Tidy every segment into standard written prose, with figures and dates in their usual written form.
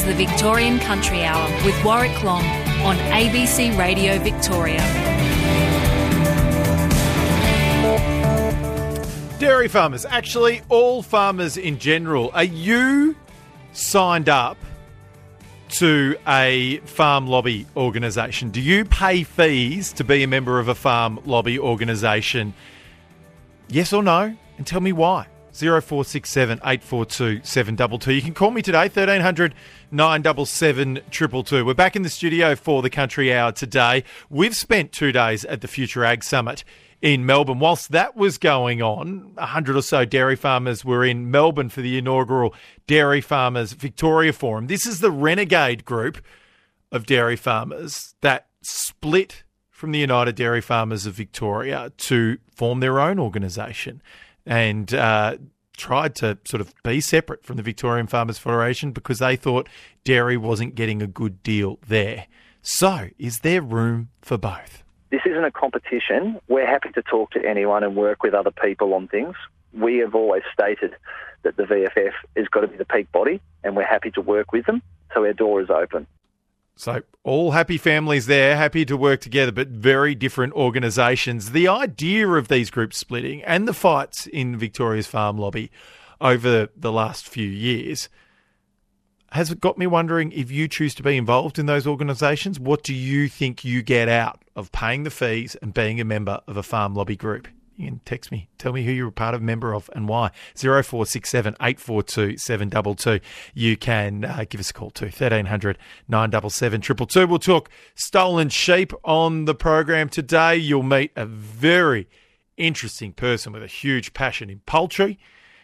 to the Victorian Country Hour with Warwick Long on ABC Radio Victoria. Dairy farmers, actually all farmers in general, are you signed up to a farm lobby organisation? Do you pay fees to be a member of a farm lobby organisation? Yes or no? And tell me why. 0467 842 722. You can call me today, 1300 977 222. We're back in the studio for the Country Hour today. We've spent 2 days at the Future Ag Summit in Melbourne. Whilst that was going on, 100 or so dairy farmers were in Melbourne for the inaugural Dairy Farmers Victoria Forum. This is the renegade group of dairy farmers that split from the United Dairy Farmers of Victoria to form their own organisation and tried to sort of be separate from the Victorian Farmers Federation because they thought dairy wasn't getting a good deal there. So, is there room for both? This isn't a competition. We're happy to talk to anyone and work with other people on things. We have always stated that the VFF has got to be the peak body, and we're happy to work with them, so our door is open. So all happy families there, happy to work together, but very different organisations. The idea of these groups splitting and the fights in Victoria's farm lobby over the last few years has got me wondering, if you choose to be involved in those organisations, what do you think you get out of paying the fees and being a member of a farm lobby group? You can text me. Tell me who you're a part of, member of, and why. 0467 842 722. You can give us a call too. 1300 977 222. We'll talk stolen sheep on the program today. You'll meet a very interesting person with a huge passion in poultry.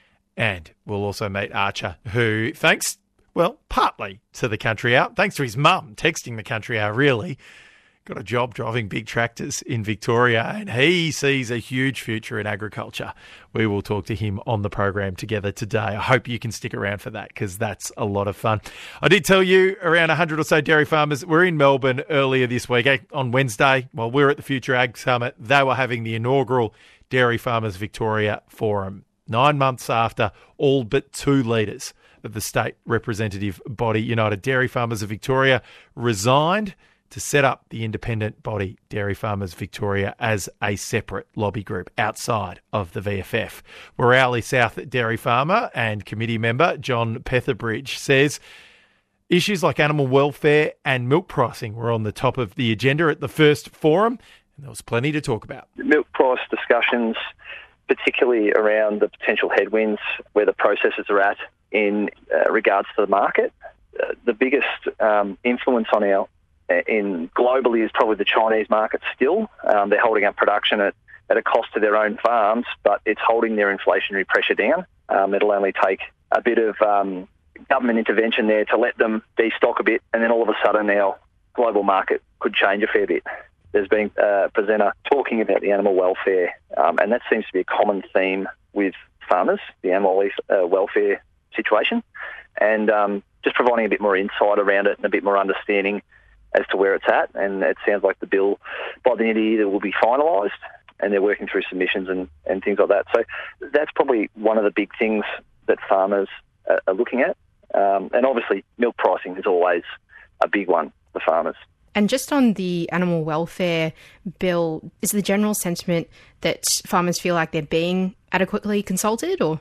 And we'll also meet Archer, who, thanks, well, partly to the Country Hour, thanks to his mum texting the Country Hour, really, got a job driving big tractors in Victoria, and he sees a huge future in agriculture. We will talk to him on the program together today. I hope you can stick around for that because that's a lot of fun. I did tell you around 100 or so dairy farmers were in Melbourne earlier this week. On Wednesday, while we were at the Future Ag Summit, they were having the inaugural Dairy Farmers Victoria Forum. 9 months after all but 2 leaders of the state representative body, United Dairy Farmers of Victoria, resigned to set up the independent body, Dairy Farmers Victoria, as a separate lobby group outside of the VFF. Werrowley South dairy farmer and committee member John Petherbridge says issues like animal welfare and milk pricing were on the top of the agenda at the first forum, and there was plenty to talk about. Milk price discussions, particularly around the potential headwinds where the processors are at in regards to the market. The biggest influence on globally is probably the Chinese market still. They're holding up production at a cost to their own farms, but it's holding their inflationary pressure down. It'll only take a bit of government intervention there to let them destock a bit, and then all of a sudden our global market could change a fair bit. There's been a presenter talking about the animal welfare, and that seems to be a common theme with farmers, the animal welfare situation, and just providing a bit more insight around it and a bit more understanding as to where it's at. And it sounds like the bill by the end of the year will be finalised, and they're working through submissions and things like that. So that's probably one of the big things that farmers are looking at. And obviously milk pricing is always a big one for farmers. And just on the animal welfare bill, is the general sentiment that farmers feel like they're being adequately consulted, or?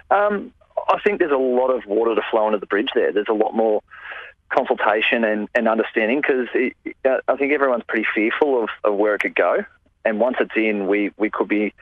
I think there's a lot of water to flow under the bridge there. There's a lot more consultation and understanding because I think everyone's pretty fearful of where it could go. And once it's in, we could be,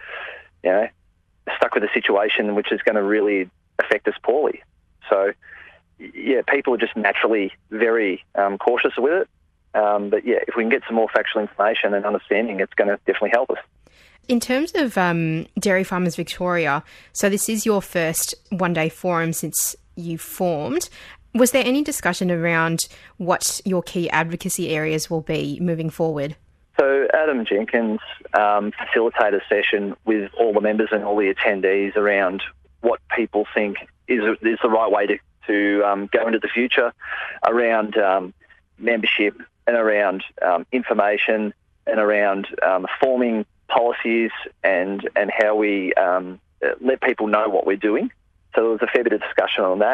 stuck with a situation which is going to really affect us poorly. So, yeah, people are just naturally very cautious with it. But, yeah, if we can get some more factual information and understanding, it's going to definitely help us. In terms of Dairy Farmers Victoria, so this is your first one-day forum since you formed. Was there any discussion around what your key advocacy areas will be moving forward? So Adam Jenkins facilitated a session with all the members and all the attendees around what people think is the right way to go into the future, around membership and around information and around forming policies and how we let people know what we're doing. So there was a fair bit of discussion on that.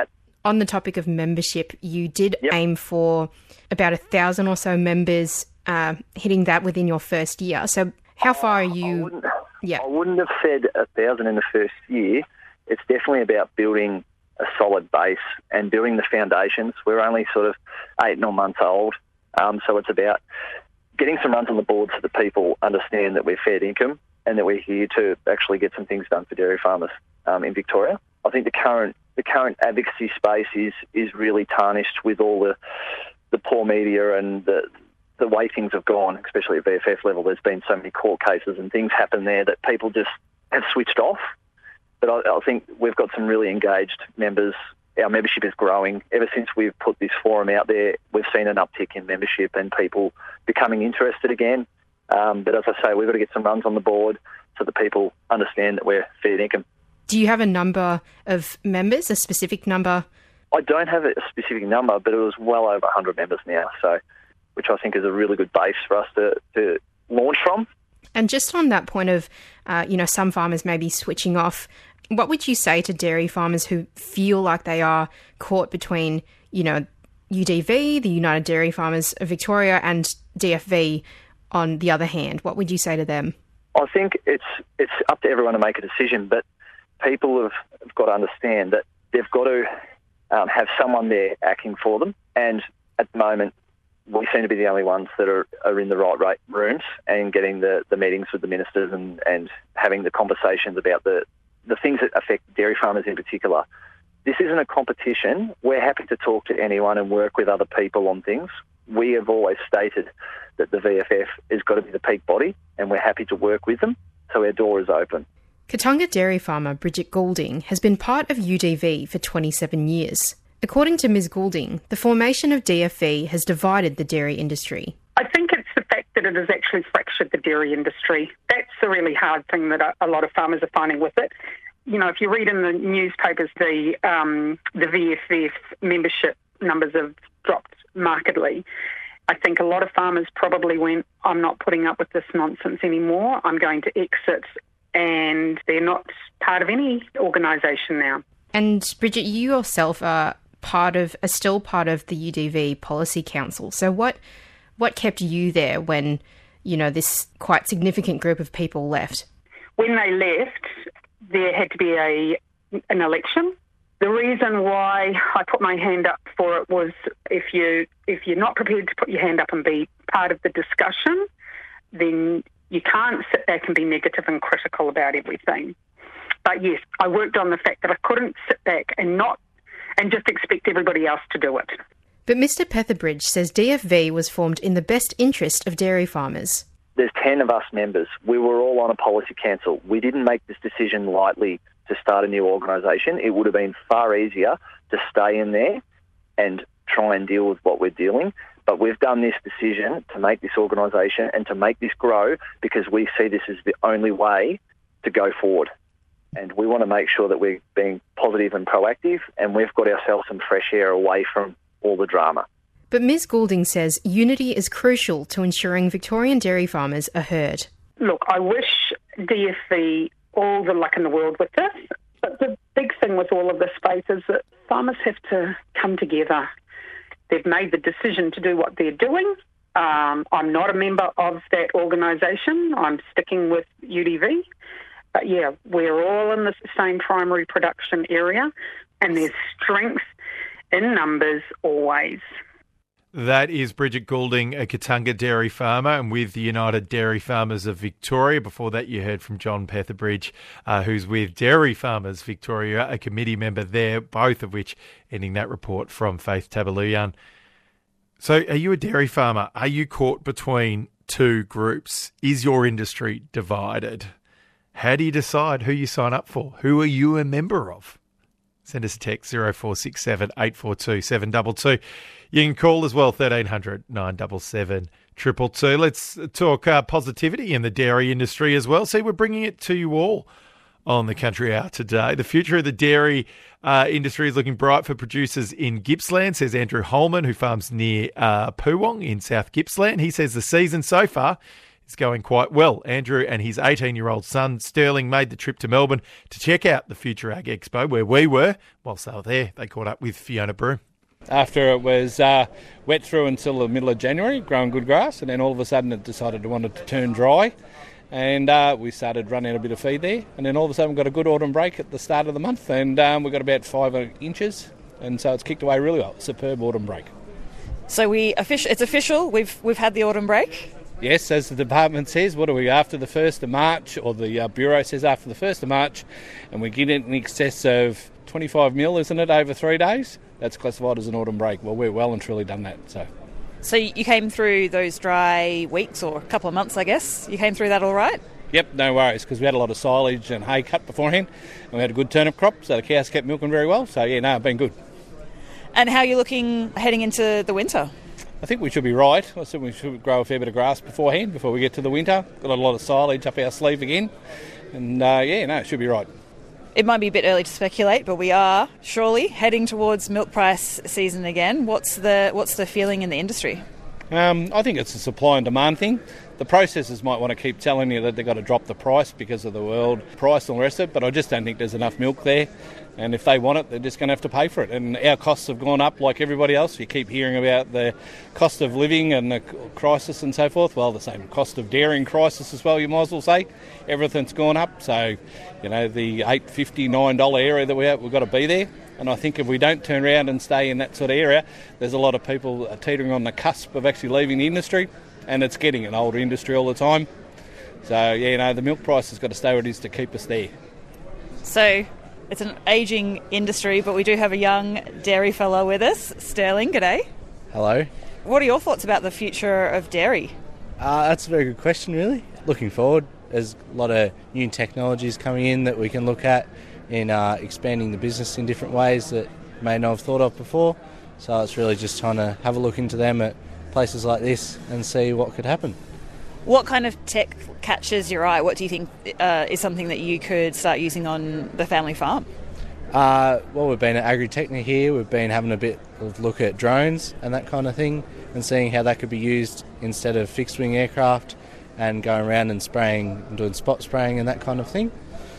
on the topic of membership, you did aim for about 1,000 or so members, hitting that within your first year. So how far are you? I wouldn't have said 1,000 in the first year. It's definitely about building a solid base and building the foundations. We're only sort of 8 or 9 months old, so it's about getting some runs on the board so that people understand that we're fair income and that we're here to actually get some things done for dairy farmers in Victoria. I think the current advocacy space is really tarnished with all the poor media and the way things have gone, especially at VFF level. There's been so many court cases and things happen there that people just have switched off. But I think we've got some really engaged members. Our membership is growing. Ever since we've put this forum out there, we've seen an uptick in membership and people becoming interested again. But as I say, we've got to get some runs on the board so that people understand that we're fair income. Do you have a number of members, a specific number? I don't have a specific number, but it was well over 100 members now, so which I think is a really good base for us to launch from. And just on that point of, some farmers may be switching off, what would you say to dairy farmers who feel like they are caught between, UDV, the United Dairy Farmers of Victoria, and DFV on the other hand? What would you say to them? I think it's up to everyone to make a decision, but people have got to understand that they've got to have someone there acting for them. And at the moment, we seem to be the only ones that are in the right rooms and getting the meetings with the ministers and having the conversations about the things that affect dairy farmers in particular. This isn't a competition. We're happy to talk to anyone and work with other people on things. We have always stated that the VFF has got to be the peak body, and we're happy to work with them, so our door is open. Kattunga dairy farmer Bridget Goulding has been part of UDV for 27 years. According to Ms Goulding, the formation of DFV has divided the dairy industry. I think it's the fact that it has actually fractured the dairy industry. That's the really hard thing that a lot of farmers are finding with it. If you read in the newspapers, the VFF membership numbers have dropped markedly. I think a lot of farmers probably went, I'm not putting up with this nonsense anymore, I'm going to exit, and they're not part of any organisation now. And Bridget, you yourself are still part of the UDV Policy Council. So what kept you there when, this quite significant group of people left? When they left, there had to be an election. The reason why I put my hand up for it was if you're not prepared to put your hand up and be part of the discussion, then you can't sit back and be negative and critical about everything. But yes, I worked on the fact that I couldn't sit back and just expect everybody else to do it. But Mr Petherbridge says DFV was formed in the best interest of dairy farmers. There's 10 of us members. We were all on a policy council. We didn't make this decision lightly to start a new organisation. It would have been far easier to stay in there and try and deal with what we're dealing. But we've done this decision to make this organisation and to make this grow because we see this as the only way to go forward. And we want to make sure that we're being positive and proactive, and we've got ourselves some fresh air away from all the drama. But Ms Goulding says unity is crucial to ensuring Victorian dairy farmers are heard. Look, I wish DFV all the luck in the world with this, but the big thing with all of this space is that farmers have to come together. They've made the decision to do what they're doing. I'm not a member of that organisation. I'm sticking with UDV. But yeah, we're all in the same primary production area, and there's strength in numbers always. That is Bridget Goulding, a Kattunga dairy farmer, and with the United Dairy Farmers of Victoria. Before that, you heard from John Petherbridge, who's with Dairy Farmers Victoria, a committee member there, both of which ending that report from Faith Tabaluyan. So are you a dairy farmer? Are you caught between two groups? Is your industry divided? How do you decide who you sign up for? Who are you a member of? Send us a text 0467 842 722. You can call as well 1300 977 222. Let's talk positivity in the dairy industry as well. See, we're bringing it to you all on the Country Hour today. The future of the dairy industry is looking bright for producers in Gippsland, says Andrew Holman, who farms near Poowong in South Gippsland. He says the season so far is going quite well. Andrew and his 18-year-old son, Sterling, made the trip to Melbourne to check out the Future Ag Expo, where we were. Whilst they were there, they caught up with Fiona Broom. After it was wet through until the middle of January, growing good grass, and then all of a sudden it decided it wanted to turn dry, and we started running a bit of feed there, and then all of a sudden we got a good autumn break at the start of the month, and we got about 5 inches, and so it's kicked away really well. Superb autumn break. So it's official. We've had the autumn break. Yes, as the department says, what are we, after the 1st of March, or the Bureau says after the 1st of March, and we get it in excess of 25 mil, isn't it, over 3 days? That's classified as an autumn break. Well, we're well and truly done that. So you came through those dry weeks, or a couple of months, I guess. You came through that all right? Yep, no worries, because we had a lot of silage and hay cut beforehand, and we had a good turnip crop, so the cows kept milking very well. So, yeah, no, it's been good. And how are you looking heading into the winter? I think we should be right. I said we should grow a fair bit of grass beforehand, before we get to the winter. Got a lot of silage up our sleeve again, and, it should be right. It might be a bit early to speculate, but we are surely heading towards milk price season again. What's the feeling in the industry? I think it's a supply and demand thing. The processors might want to keep telling you that they've got to drop the price because of the world price and all the rest of it, but I just don't think there's enough milk there. And if they want it, they're just going to have to pay for it. And our costs have gone up like everybody else. You keep hearing about the cost of living and the crisis and so forth. Well, the same cost of dairying crisis as well, you might as well say. Everything's gone up. So, the $8.50, $9 area that we've got to be there. And I think if we don't turn around and stay in that sort of area, there's a lot of people teetering on the cusp of actually leaving the industry, and it's getting an older industry all the time. So, the milk price has got to stay where it is to keep us there. So, it's an ageing industry, but we do have a young dairy fellow with us. Sterling, g'day. Hello. What are your thoughts about the future of dairy? That's a very good question, really. Looking forward, there's a lot of new technologies coming in that we can look at in expanding the business in different ways that may not have thought of before. So it's really just trying to have a look into them at places like this and see what could happen. What kind of tech catches your eye? What do you think is something that you could start using on the family farm? We've been at Agritechnica here. We've been having a bit of look at drones and that kind of thing, and seeing how that could be used instead of fixed-wing aircraft and going around and spraying and doing spot spraying and that kind of thing.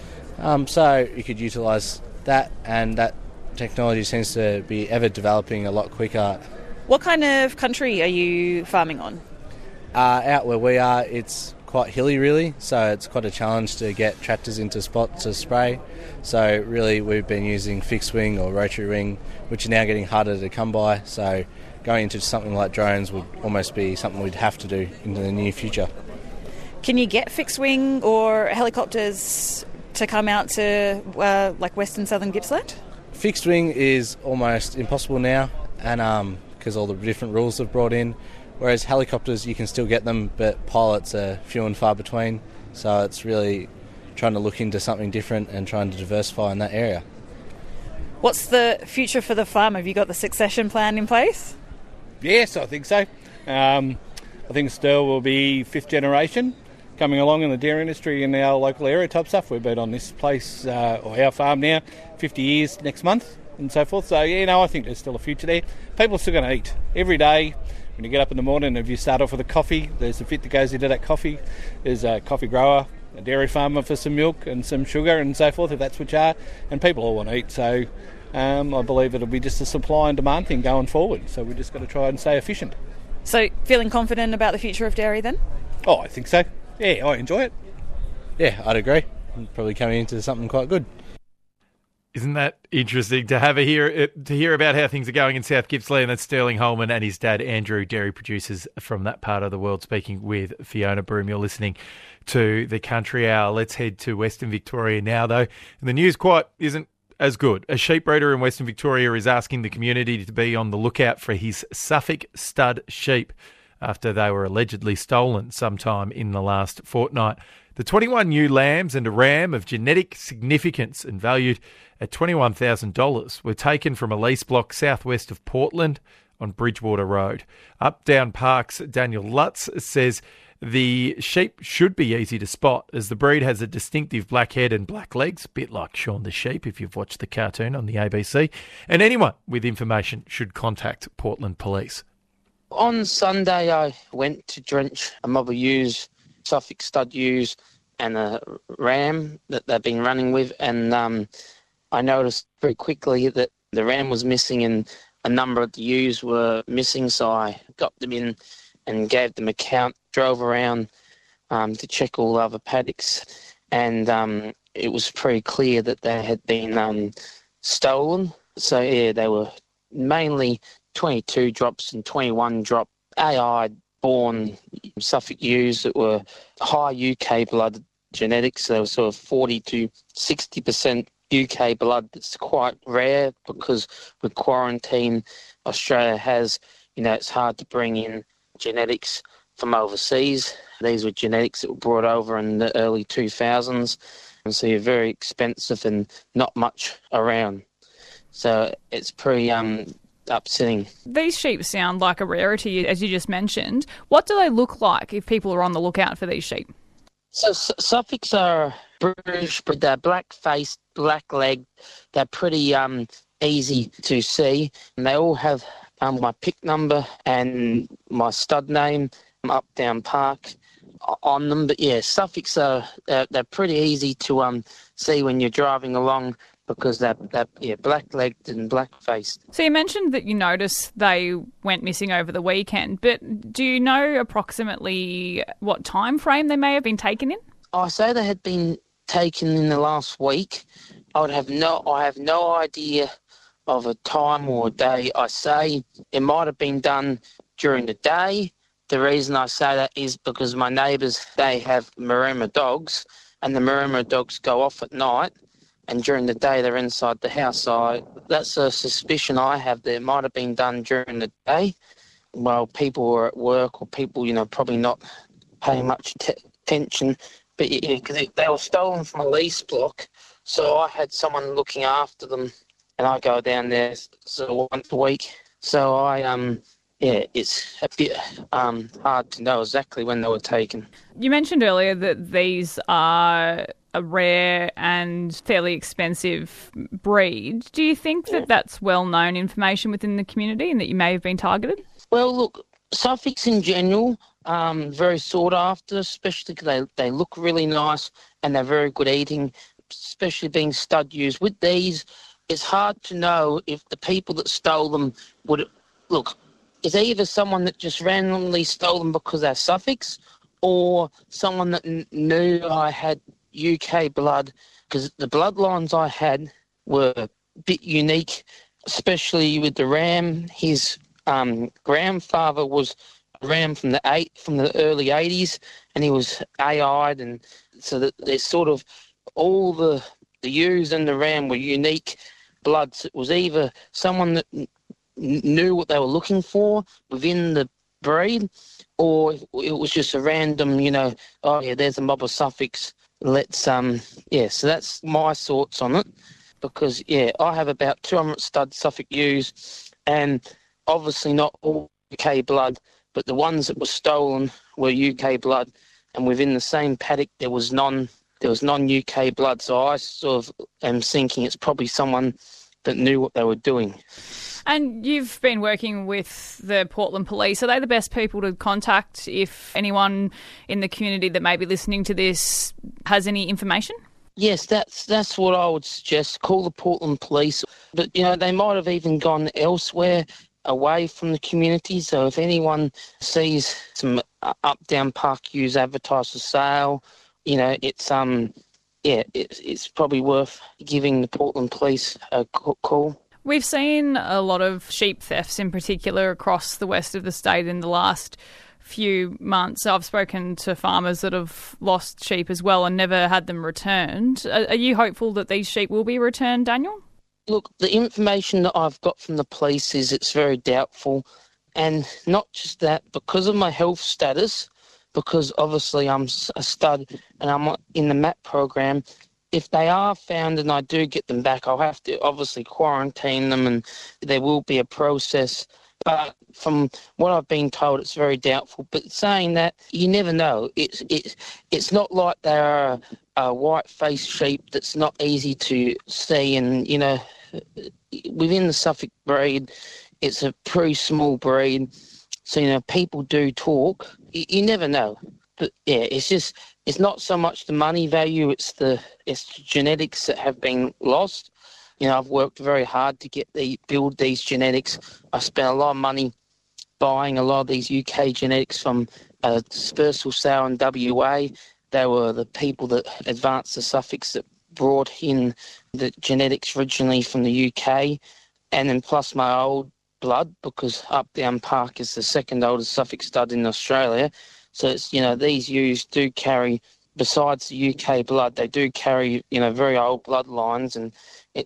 So you could utilise that, and that technology seems to be ever developing a lot quicker. What kind of country are you farming on? Out where we are, it's quite hilly really, so it's quite a challenge to get tractors into spots to spray. So really we've been using fixed wing or rotary wing, which are now getting harder to come by, so going into something like drones would almost be something we'd have to do in the near future. Can you get fixed wing or helicopters to come out to like Western Southern Gippsland? Fixed wing is almost impossible now, and because all the different rules have brought in. Whereas helicopters, you can still get them, but pilots are few and far between. So it's really trying to look into something different and trying to diversify in that area. What's the future for the farm? Have you got the succession plan in place? Yes, I think so. I think Stirl will be 5th generation coming along in the dairy industry in our local area type stuff. We've been on this place, or our farm now, 50 years next month and so forth. So, I think there's still a future there. People are still going to eat every day. When you get up in the morning, if you start off with a coffee, there's a bit that goes into that coffee. There's a coffee grower, a dairy farmer for some milk and some sugar and so forth, if that's what you are. And people all want to eat. So I believe it'll be just a supply and demand thing going forward. So we've just got to try and stay efficient. So feeling confident about the future of dairy then? Oh, I think so. Yeah, I enjoy it. Yeah, I'd agree. I'm probably coming into something quite good. Isn't that interesting to hear about how things are going in South Gippsland? That's Sterling Holman and his dad, Andrew, dairy producers from that part of the world, speaking with Fiona Broom. You're listening to the Country Hour. Let's head to Western Victoria now, though. And the news quite isn't as good. A sheep breeder in Western Victoria is asking the community to be on the lookout for his Suffolk stud sheep after they were allegedly stolen sometime in the last fortnight. The 21 new lambs and a ram of genetic significance and valued at $21,000 were taken from a lease block southwest of Portland on Bridgewater Road. Updown Park's Daniel Lutz says the sheep should be easy to spot as the breed has a distinctive black head and black legs, a bit like Shaun the Sheep if you've watched the cartoon on the ABC, and anyone with information should contact Portland Police. On Sunday, I went to drench a mob of ewes Suffolk stud ewes and a ram that they've been running with, and I noticed very quickly that the ram was missing and a number of the ewes were missing, so I got them in and gave them a count, drove around to check all other paddocks, and it was pretty clear that they had been stolen. So, yeah, they were mainly 22 drops and 21 drop AI-born Suffolk ewes that were high UK blood genetics. So they were sort of 40 to 60% UK blood. That's quite rare because with quarantine, Australia has, it's hard to bring in genetics from overseas. These were genetics that were brought over in the early 2000s, and so you're very expensive and not much around. So it's pretty upsetting. These sheep sound like a rarity, as you just mentioned. What do they look like if people are on the lookout for these sheep? So Suffolks are British, but they're black-faced, black-legged. They're pretty easy to see, and they all have my pick number and my stud name, Up Down Park, on them. But yeah, Suffolks they're pretty easy to see when you're driving along because they're black-legged and black-faced. So you mentioned that you noticed they went missing over the weekend, but do you know approximately what time frame they may have been taken in? I say they had been taken in the last week. I have no idea of a time or a day. I say it might have been done during the day. The reason I say that is because my neighbours, they have Maremma dogs, and the Maremma dogs go off at night, and during the day they're inside the house. So that's a suspicion I have that it might have been done during the day while people were at work, or people, probably not paying much attention. But yeah, because they were stolen from a lease block, so I had someone looking after them, and I go down there sort of once a week. So it's a bit hard to know exactly when they were taken. You mentioned earlier that these are a rare and fairly expensive breed. Do you think that that's well-known information within the community and that you may have been targeted? Well, look, Suffolks in general, very sought after, especially because they look really nice and they're very good eating, especially being stud ewes. With these, it's hard to know if the people that stole them would... Look, it's either someone that just randomly stole them because they're Suffolks, or someone that knew I had UK blood, because the bloodlines I had were a bit unique, especially with the ram. His grandfather was a ram from the early 80s, and he was AI'd, and so that there's sort of all the ewes and the ram were unique bloods. It was either someone that knew what they were looking for within the breed, or it was just a random, there's a mob of Suffolks. Let's so that's my thoughts on it, because I have about 200 stud Suffolk ewes, and obviously not all UK blood, but the ones that were stolen were UK blood, and within the same paddock there was non-UK blood. So I sort of am thinking it's probably someone that knew what they were doing. And you've been working with the Portland Police. Are they the best people to contact if anyone in the community that may be listening to this has any information? Yes, that's what I would suggest. Call the Portland Police. But, they might have even gone elsewhere away from the community. So if anyone sees some Up Down Park ewes advertised for sale, it's probably worth giving the Portland Police a call. We've seen a lot of sheep thefts in particular across the west of the state in the last few months. I've spoken to farmers that have lost sheep as well and never had them returned. Are you hopeful that these sheep will be returned, Daniel? Look, the information that I've got from the police is it's very doubtful. And not just that, because of my health status, because obviously I'm a stud and I'm in the MAP program, if they are found and I do get them back, I'll have to obviously quarantine them, and there will be a process. But from what I've been told, it's very doubtful. But saying that, you never know. It's not like they're a white-faced sheep that's not easy to see. And, within the Suffolk breed, it's a pretty small breed. So, people do talk. You never know. But yeah, it's not so much the money value, it's the genetics that have been lost. You know, I've worked very hard to build these genetics. I spent a lot of money buying a lot of these UK genetics from Spursel Sow in WA. They were the people that advanced the Suffolks that brought in the genetics originally from the UK, and then plus my old blood, because Updown Park is the second oldest Suffolk stud in Australia. So it's, you know, these ewes do carry, besides the UK blood, they do carry, you know, very old bloodlines, and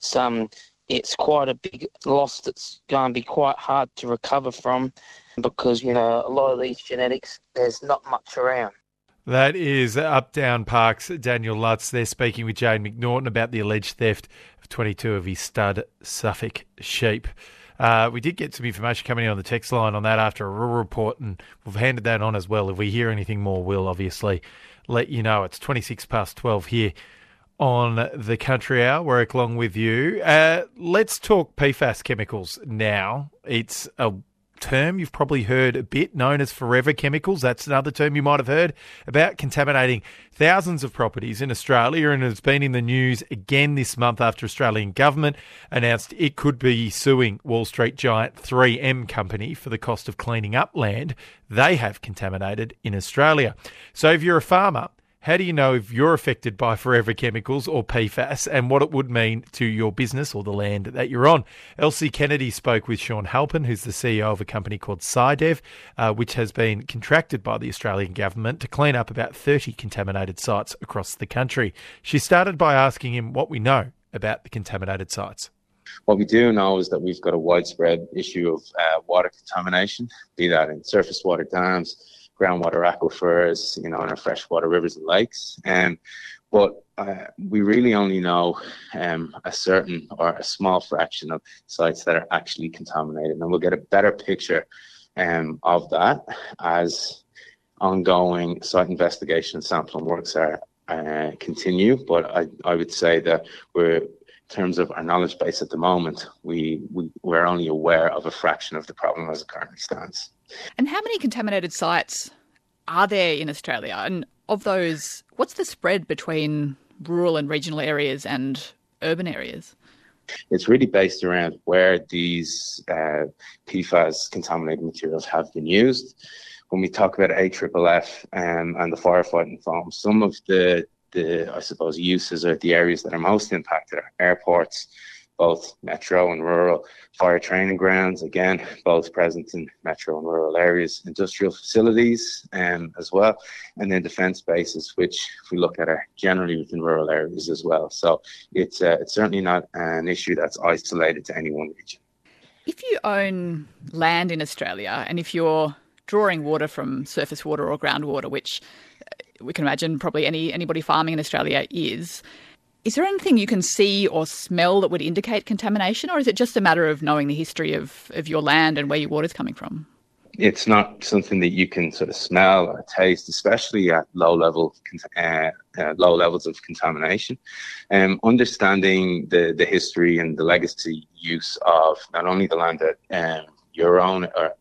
it's quite a big loss that's going to be quite hard to recover from, because, you know, a lot of these genetics, there's not much around. That is Updown Park's Daniel Lutz. They're speaking with Jane McNaughton about the alleged theft of 22 of his stud Suffolk sheep. We did get some information coming in on the text line on that after a rural report, and we've handed that on as well. If we hear anything more, we'll obviously let you know. It's 12:26 here on the Country Hour. Warwick along with you. Let's talk PFAS chemicals now. It's a term you've probably heard a bit, known as forever chemicals. That's another term you might have heard about, contaminating thousands of properties in Australia, and has been in the news again this month after Australian government announced it could be suing Wall Street giant 3M company for the cost of cleaning up land they have contaminated in Australia. So if you're a farmer, how do you know if you're affected by forever chemicals or PFAS, and what it would mean to your business or the land that you're on? Elsie Kennedy spoke with Sean Halpin, who's the CEO of a company called SciDev, which has been contracted by the Australian government to clean up about 30 contaminated sites across the country. She started by asking him what we know about the contaminated sites. What we do know is that we've got a widespread issue of water contamination, be that in surface water dams, groundwater aquifers, you know, in our freshwater rivers and lakes. But we really only know a certain or a small fraction of sites that are actually contaminated. And we'll get a better picture of that as ongoing site investigation and sampling works are continue. But I would say that in terms of our knowledge base at the moment, we're only aware of a fraction of the problem as it currently stands. And how many contaminated sites are there in Australia? And of those, what's the spread between rural and regional areas and urban areas? It's really based around where these PFAS contaminated materials have been used. When we talk about AFFF and the firefighting foam, some of the I suppose uses are the areas that are most impacted are airports, both metro and rural, fire training grounds, again, both present in metro and rural areas, industrial facilities as well, and then defence bases, which if we look at are generally within rural areas as well. So it's certainly not an issue that's isolated to any one region. If you own land in Australia and if you're drawing water from surface water or groundwater, which we can imagine probably anybody farming in Australia is there anything you can see or smell that would indicate contamination, or is it just a matter of knowing the history of your land and where your water's coming from? It's not something that you can sort of smell or taste, especially at low levels of contamination. Understanding the history and the legacy use of not only the land that you're on or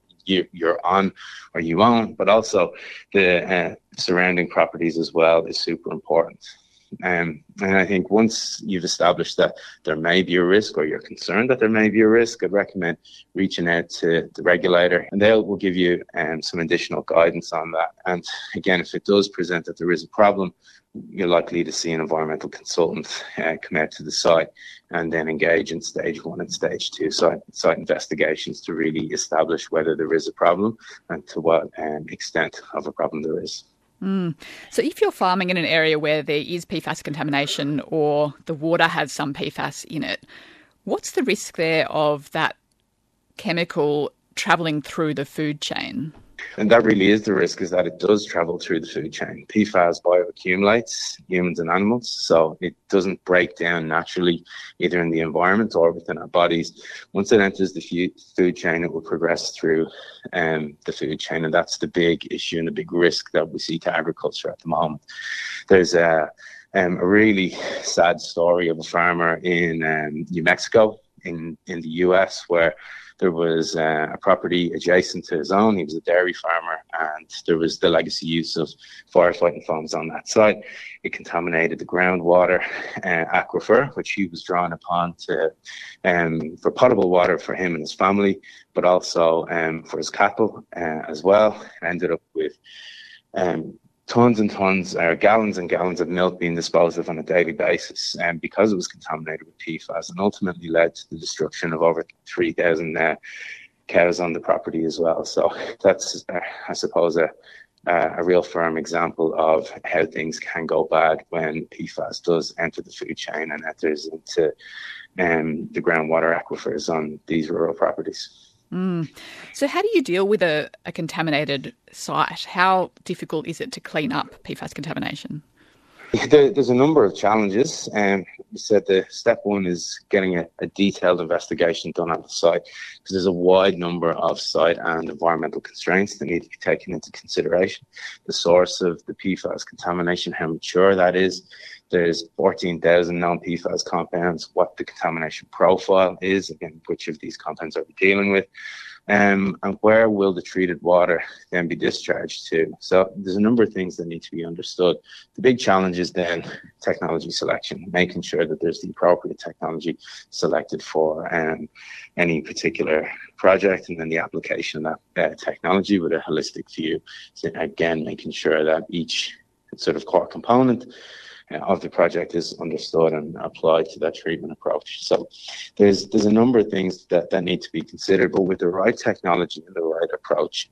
you own, but also the surrounding properties as well is super important. And I think once you've established that there may be a risk or you're concerned that there may be a risk, I'd recommend reaching out to the regulator, and they will give you some additional guidance on that. And again, if it does present that there is a problem, you're likely to see an environmental consultant come out to the site and then engage in stage 1 and stage 2 site investigations to really establish whether there is a problem and to what extent of a problem there is. So if you're farming in an area where there is PFAS contamination or the water has some PFAS in it, what's the risk there of that chemical travelling through the food chain? And that really is the risk, is that it does travel through the food chain. PFAS bioaccumulates humans and animals, so it doesn't break down naturally either in the environment or within our bodies. Once it enters the food chain, it will progress through the food chain, and that's the big issue and the big risk that we see to agriculture at the moment. There's a really sad story of a farmer in New Mexico in the US where there was a property adjacent to his own. He was a dairy farmer, and there was the legacy use of firefighting foams on that site. It contaminated the groundwater aquifer, which he was drawing upon for potable water for him and his family, but also for his cattle as well. It ended up with tons and tons, gallons and gallons of milk being disposed of on a daily basis, because it was contaminated with PFAS, and ultimately led to the destruction of over 3,000 cows on the property as well. So that's, I suppose, a real firm example of how things can go bad when PFAS does enter the food chain and enters into the groundwater aquifers on these rural properties. So how do you deal with a contaminated site? How difficult is it to clean up PFAS contamination? There's a number of challenges. You said the step one is getting a detailed investigation done on the site, because there's a wide number of site and environmental constraints that need to be taken into consideration. The source of the PFAS contamination, how mature that is. There's 14,000 known PFAS compounds, what the contamination profile is, again, which of these compounds are we dealing with, and where will the treated water then be discharged to. So there's a number of things that need to be understood. The big challenge is then technology selection, making sure that there's the appropriate technology selected for any particular project, and then the application of that technology with a holistic view. So again, making sure that each sort of core component of the project is understood and applied to that treatment approach. So there's a number of things that need to be considered, but with the right technology and the right approach,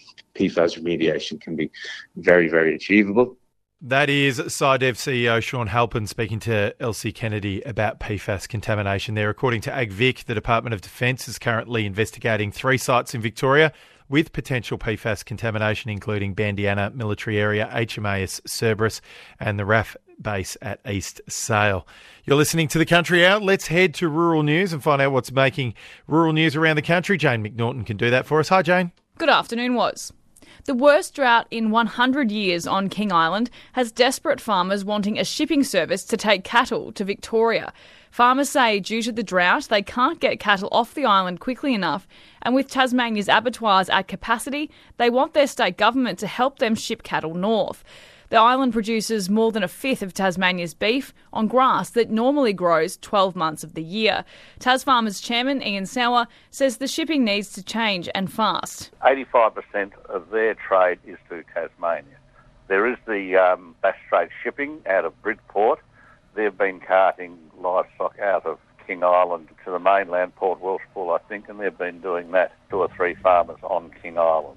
PFAS remediation can be very, very achievable. That is SciDev CEO Sean Halpin speaking to Elsie Kennedy about PFAS contamination there. According to AgVic, the Department of Defence is currently investigating 3 sites in Victoria with potential PFAS contamination, including Bandiana Military Area, HMAS Cerberus, and the RAF base at East Sale. You're listening to The Country Hour. Let's head to rural news and find out what's making rural news around the country. Jane McNaughton can do that for us. Hi, Jane. Good afternoon, Woz. The worst drought in 100 years on King Island has desperate farmers wanting a shipping service to take cattle to Victoria. Farmers say due to the drought, they can't get cattle off the island quickly enough, and with Tasmania's abattoirs at capacity, they want their state government to help them ship cattle north. The island produces more than a fifth of Tasmania's beef on grass that normally grows 12 months of the year. Tas Chairman Ian Sauer says the shipping needs to change and fast. 85% of their trade is to Tasmania. There is the Bass Strait shipping out of Bridport. They've been carting livestock out of King Island to the mainland, Port Welshpool, I think, and they've been doing that, 2 or 3 farmers on King Island.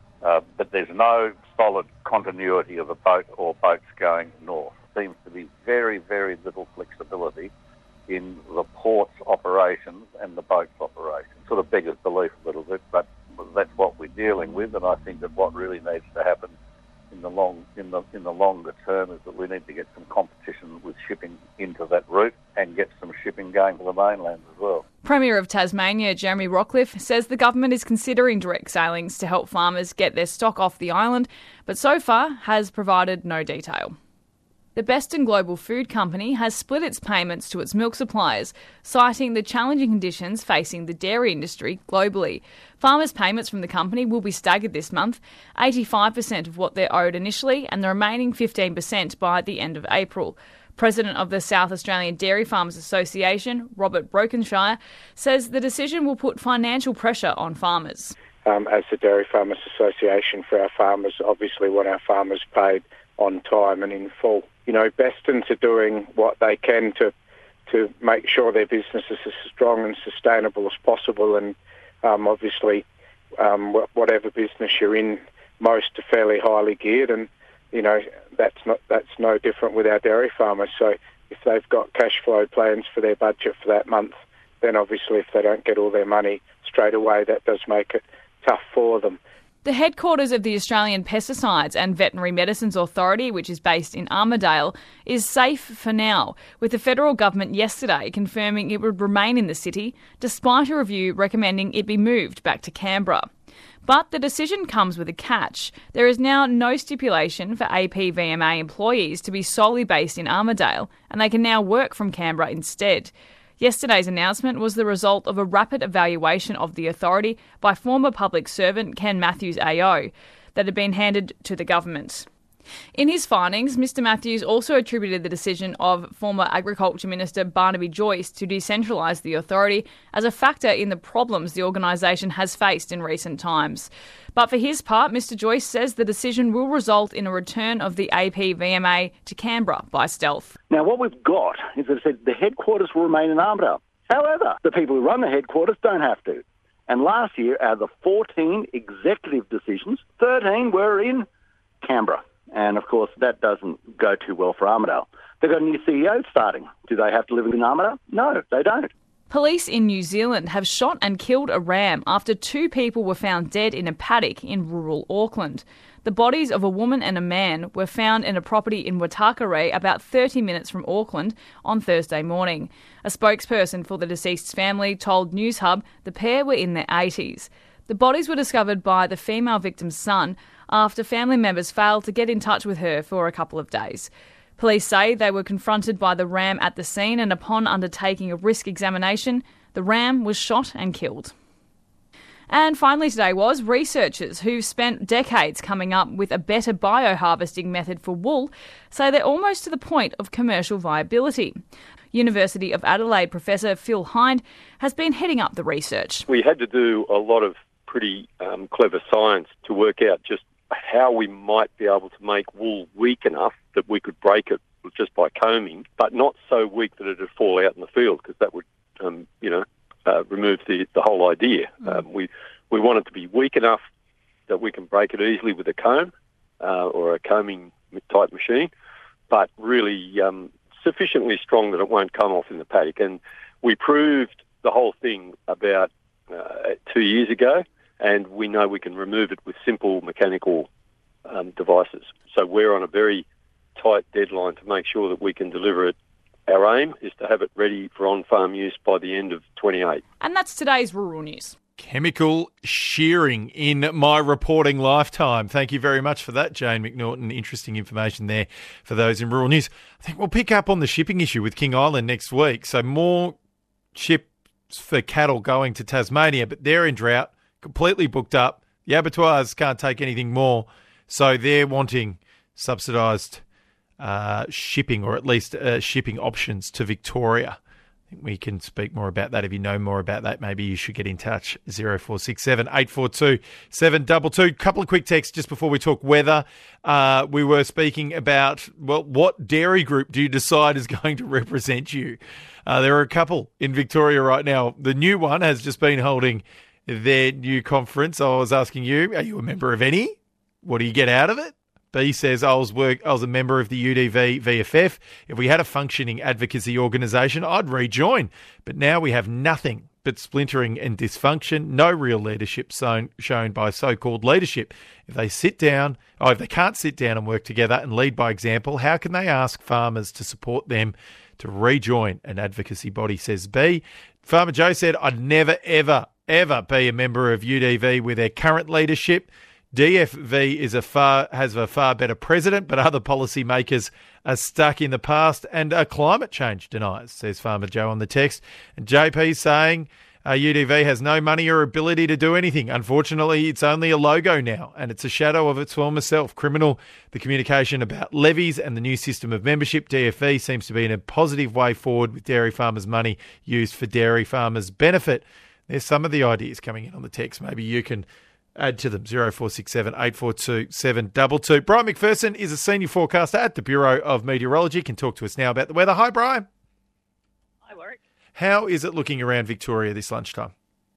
But there's no solid continuity of a boat or boats going north. Seems to be very, very little flexibility in the port's operations and the boat's operations. Sort of beggars belief a little bit, but that's what we're dealing with, and I think that what really needs to happen in the longer term is that we need to get some competition with shipping into that route and get some shipping going to the mainland as well. Premier of Tasmania, Jeremy Rockliff, says the government is considering direct sailings to help farmers get their stock off the island, but so far has provided no detail. The Beston Global Food Company has split its payments to its milk suppliers, citing the challenging conditions facing the dairy industry globally. Farmers' payments from the company will be staggered this month, 85% of what they're owed initially and the remaining 15% by the end of April. President of the South Australian Dairy Farmers Association, Robert Brokenshire, says the decision will put financial pressure on farmers. As the Dairy Farmers Association, for our farmers, obviously want our farmers paid on time and in full. You know, Bestons are doing what they can to make sure their business is as strong and sustainable as possible, and obviously whatever business you're in, most are fairly highly geared, and you know that's no different with our dairy farmers. So if they've got cash flow plans for their budget for that month, then obviously if they don't get all their money straight away, that does make it tough for them. The headquarters of the Australian Pesticides and Veterinary Medicines Authority, which is based in Armidale, is safe for now, with the federal government yesterday confirming it would remain in the city, despite a review recommending it be moved back to Canberra. But the decision comes with a catch. There is now no stipulation for APVMA employees to be solely based in Armidale, and they can now work from Canberra instead. Yesterday's announcement was the result of a rapid evaluation of the authority by former public servant Ken Matthews AO that had been handed to the government. In his findings, Mr Matthews also attributed the decision of former Agriculture Minister Barnaby Joyce to decentralise the authority as a factor in the problems the organisation has faced in recent times. But for his part, Mr Joyce says the decision will result in a return of the APVMA to Canberra by stealth. Now, what we've got is that it said the headquarters will remain in Armidale. However, the people who run the headquarters don't have to. And last year, out of the 14 executive decisions, 13 were in Canberra. And, of course, that doesn't go too well for Armidale. They've got a new CEO starting. Do they have to live in Armidale? No, they don't. Police in New Zealand have shot and killed a ram after 2 people were found dead in a paddock in rural Auckland. The bodies of a woman and a man were found in a property in Waitakere, about 30 minutes from Auckland, on Thursday morning. A spokesperson for the deceased's family told Newshub the pair were in their 80s. The bodies were discovered by the female victim's son after family members failed to get in touch with her for a couple of days. Police say they were confronted by the ram at the scene, and upon undertaking a risk examination, the ram was shot and killed. And finally today was researchers who've spent decades coming up with a better bioharvesting method for wool say they're almost to the point of commercial viability. University of Adelaide Professor Phil Hind has been heading up the research. We had to do a lot of pretty clever science to work out just how we might be able to make wool weak enough that we could break it just by combing, but not so weak that it would fall out in the field, because that would, remove the whole idea. We want it to be weak enough that we can break it easily with a comb or a combing type machine, but really sufficiently strong that it won't come off in the paddock. And we proved the whole thing about 2 years ago, and we know we can remove it with simple mechanical devices. So we're on a very tight deadline to make sure that we can deliver it. Our aim is to have it ready for on-farm use by the end of 28. And that's today's Rural News. Chemical shearing in my reporting lifetime. Thank you very much for that, Jane McNaughton. Interesting information there for those in Rural News. I think we'll pick up on the shipping issue with King Island next week. So more ships for cattle going to Tasmania, but they're in drought, completely booked up. The abattoirs can't take anything more, so they're wanting subsidised shipping, or at least shipping options to Victoria. I think we can speak more about that. If you know more about that, maybe you should get in touch. 0467 842 722. Couple of quick texts just before we talk weather. We were speaking about, well, what dairy group do you decide is going to represent you? There are a couple in Victoria right now. The new one has just been holding their new conference. I was asking you, are you a member of any? What do you get out of it? B says, I was a member of the UDV VFF. If we had a functioning advocacy organisation, I'd rejoin. But now we have nothing but splintering and dysfunction, no real leadership shown by so-called leadership. If they can't sit down and work together and lead by example, how can they ask farmers to support them to rejoin an advocacy body, says B. Farmer Joe said, I'd never, ever, ever be a member of UDV with their current leadership. DFV has a far better president, but other policymakers are stuck in the past and are climate change deniers, says Farmer Joe on the text. And JP saying UDV has no money or ability to do anything. Unfortunately, it's only a logo now, and it's a shadow of its former self. Criminal, the communication about levies and the new system of membership. DFV seems to be in a positive way forward with dairy farmers' money used for dairy farmers' benefit. There's some of the ideas coming in on the text. Maybe you can add to them. 0467 842 722. Brian McPherson is a senior forecaster at the Bureau of Meteorology. Can talk to us now about the weather. Hi, Brian. Hi, Warwick. How is it looking around Victoria this lunchtime?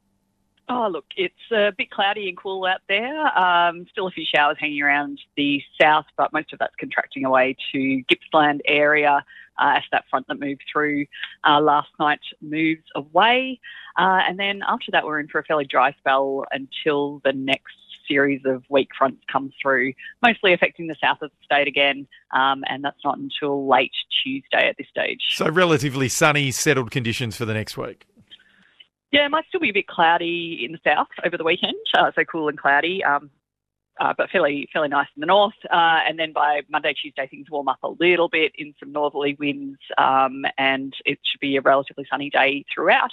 Oh, look, it's a bit cloudy and cool out there. Still a few showers hanging around the south, but most of that's contracting away to Gippsland area as that front that moved through last night moves away. And then after that, we're in for a fairly dry spell until the next series of weak fronts come through, mostly affecting the south of the state again, and that's not until late Tuesday at this stage. So relatively sunny, settled conditions for the next week. Yeah, it might still be a bit cloudy in the south over the weekend, so cool and cloudy. but fairly nice in the north. And then by Monday, Tuesday, things warm up a little bit in some northerly winds, and it should be a relatively sunny day throughout.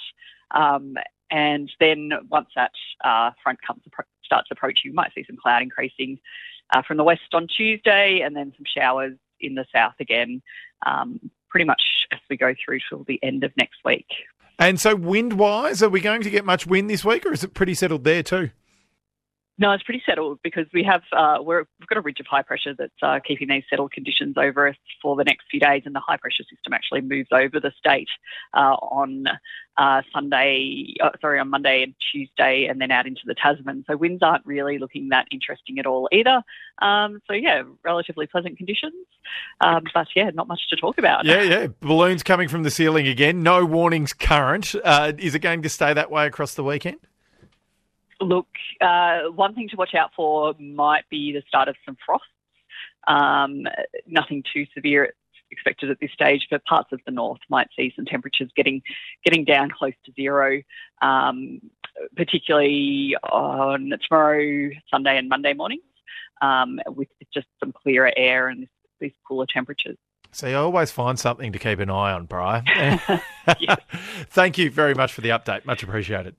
And then once that front starts approaching, you might see some cloud increasing from the west on Tuesday, and then some showers in the south again, pretty much as we go through till the end of next week. And so wind-wise, are we going to get much wind this week, or is it pretty settled there too? No, it's pretty settled because we've got a ridge of high pressure that's keeping these settled conditions over us for the next few days, and the high pressure system actually moves over the state on Monday and Tuesday, and then out into the Tasman. So winds aren't really looking that interesting at all either. Relatively pleasant conditions, but not much to talk about. Yeah, balloons coming from the ceiling again. No warnings current. Is it going to stay that way across the weekend? Look, one thing to watch out for might be the start of some frosts. Nothing too severe expected at this stage, but parts of the north might see some temperatures getting down close to zero, particularly on tomorrow, Sunday and Monday mornings, with just some clearer air and these cooler temperatures. So you always find something to keep an eye on, Bri. Thank you very much for the update. Much appreciated.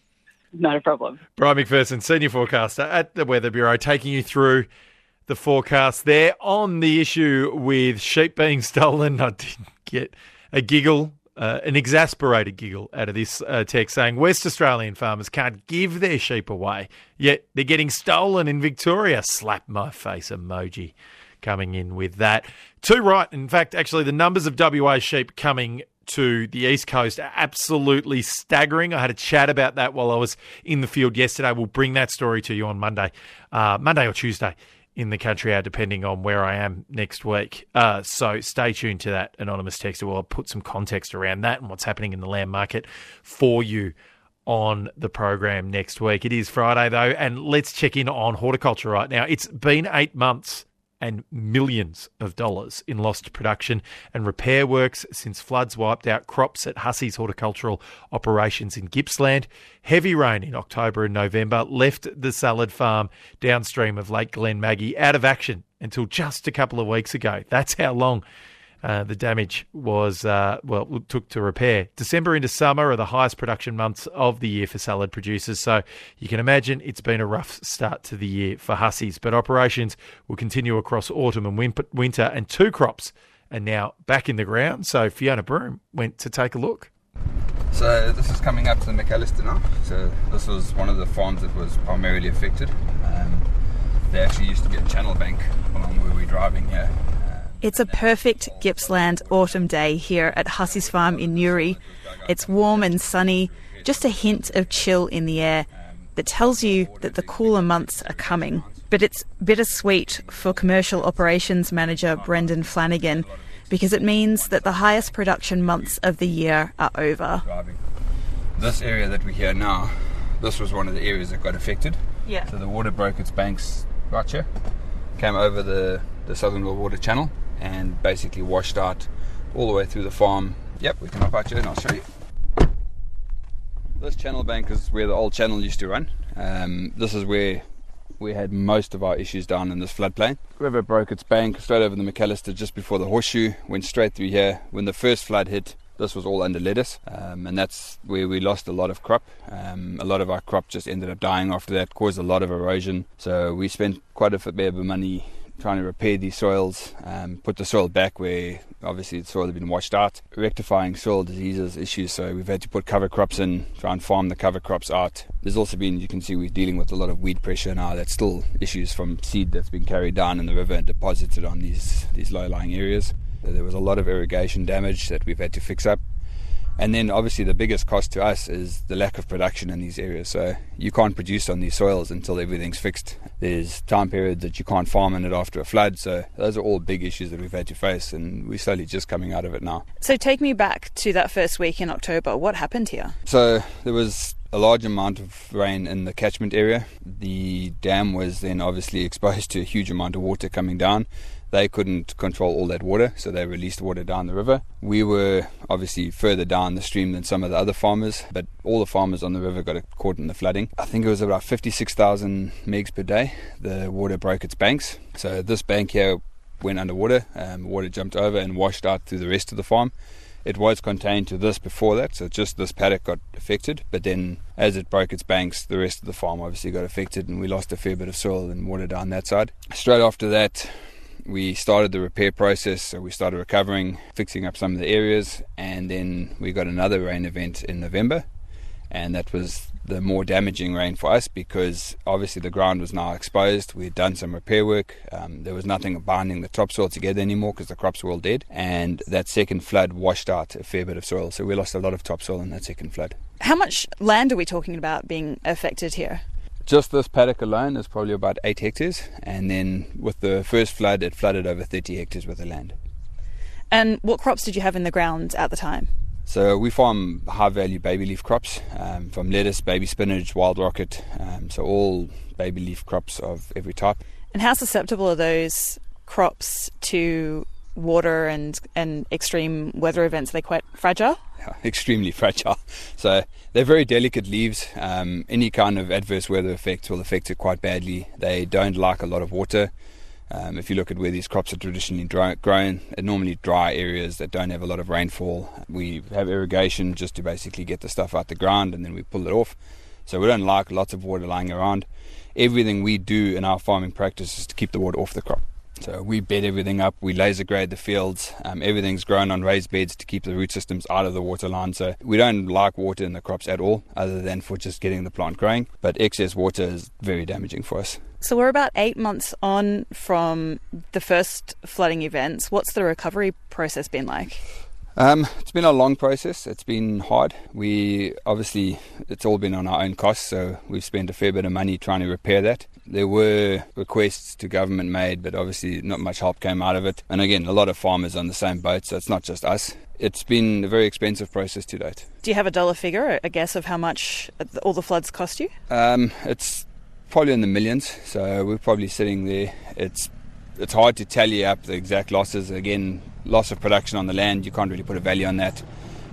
No problem. Bri McPherson, Senior Forecaster at the Weather Bureau, taking you through the forecast there on the issue with sheep being stolen. I did get a giggle, an exasperated giggle out of this text saying West Australian farmers can't give their sheep away, yet they're getting stolen in Victoria. Slap my face emoji coming in with that. Too right. In fact, actually, the numbers of WA sheep coming to the East Coast are absolutely staggering. I had a chat about that while I was in the field yesterday. We'll bring that story to you on Monday or Tuesday in the Country Hour, depending on where I am next week. So stay tuned to that anonymous texter. We'll put some context around that and what's happening in the lamb market for you on the program next week. It is Friday, though, and let's check in on horticulture right now. It's been 8 months and millions of dollars in lost production and repair works since floods wiped out crops at Hussey's horticultural operations in Gippsland. Heavy rain in October and November left the salad farm downstream of Lake Glenmaggie out of action until just a couple of weeks ago. That's how long the damage was, took to repair. December into summer are the highest production months of the year for salad producers, so you can imagine it's been a rough start to the year for Hussey's. But operations will continue across autumn and winter, and 2 crops are now back in the ground. So Fiona Broom went to take a look. So this is coming up to the McAllister now. So this was one of the farms that was primarily affected. They actually used to be a channel bank along where we're driving here. It's a perfect Gippsland autumn day here at Hussey's Farm in Newry. It's warm and sunny, just a hint of chill in the air that tells you that the cooler months are coming. But it's bittersweet for Commercial Operations Manager Brendan Flanagan because it means that the highest production months of the year are over. This area that we're here now, this was one of the areas that got affected. Yeah. So the water broke its banks right here, came over the Southern Water Channel, and basically washed out all the way through the farm. Yep, we can hop out here and I'll show you. This channel bank is where the old channel used to run. This is where we had most of our issues down in this floodplain. River broke its bank straight over the McAllister just before the Horseshoe, went straight through here. When the first flood hit, this was all under lettuce, and that's where we lost a lot of crop. A lot of our crop just ended up dying after that, caused a lot of erosion. So we spent quite a bit of money trying to repair these soils, put the soil back where obviously the soil had been washed out, rectifying soil diseases issues, so we've had to put cover crops in, try and farm the cover crops out. There's also been, you can see we're dealing with a lot of weed pressure now. That's still issues from seed that's been carried down in the river and deposited on these low-lying areas. So there was a lot of irrigation damage that we've had to fix up. And then obviously the biggest cost to us is the lack of production in these areas. So you can't produce on these soils until everything's fixed. There's time periods that you can't farm in it after a flood. So those are all big issues that we've had to face, and we're slowly just coming out of it now. So take me back to that first week in October. What happened here? So there was a large amount of rain in the catchment area. The dam was then obviously exposed to a huge amount of water coming down. They couldn't control all that water, so they released water down the river. We were obviously further down the stream than some of the other farmers, but all the farmers on the river got caught in the flooding. I think it was about 56,000 megs per day. The water broke its banks. So this bank here went underwater, water jumped over and washed out through the rest of the farm. It was contained to this before that, so just this paddock got affected, but then as it broke its banks, the rest of the farm obviously got affected, and we lost a fair bit of soil and water down that side. Straight after that, we started the repair process, so we started recovering, fixing up some of the areas, and then we got another rain event in November, and that was the more damaging rain for us because obviously the ground was now exposed. We had done some repair work. There was nothing binding the topsoil together anymore because the crops were all dead, and that second flood washed out a fair bit of soil, so we lost a lot of topsoil in that second flood. How much land are we talking about being affected here? Just this paddock alone is probably about 8 hectares, and then with the first flood it flooded over 30 hectares worth of land. And what crops did you have in the ground at the time? So we farm high-value baby leaf crops, from lettuce, baby spinach, wild rocket, so all baby leaf crops of every type. And how susceptible are those crops to water and extreme weather events? Are they quite fragile? Yeah, extremely fragile. So they're very delicate leaves. Any kind of adverse weather effect will affect it quite badly. They don't like a lot of water. If you look at where these crops are traditionally grown, they're normally dry areas that don't have a lot of rainfall. We have irrigation just to basically get the stuff out the ground, and then we pull it off. So we don't like lots of water lying around. Everything we do in our farming practice is to keep the water off the crop. So we bed everything up, we laser grade the fields, everything's grown on raised beds to keep the root systems out of the water line. So we don't like water in the crops at all, other than for just getting the plant growing. But excess water is very damaging for us. So we're about 8 months on from the first flooding events. What's the recovery process been like? It's been a long process. It's been hard. It's all been on our own costs, so we've spent a fair bit of money trying to repair that. There were requests to government made, but obviously not much help came out of it. And again, a lot of farmers on the same boat, so it's not just us. It's been a very expensive process to date. Do you have a dollar figure, a guess of how much all the floods cost you? It's probably in the millions, so we're probably sitting there. It's hard to tally up the exact losses. Again, loss of production on the land, you can't really put a value on that.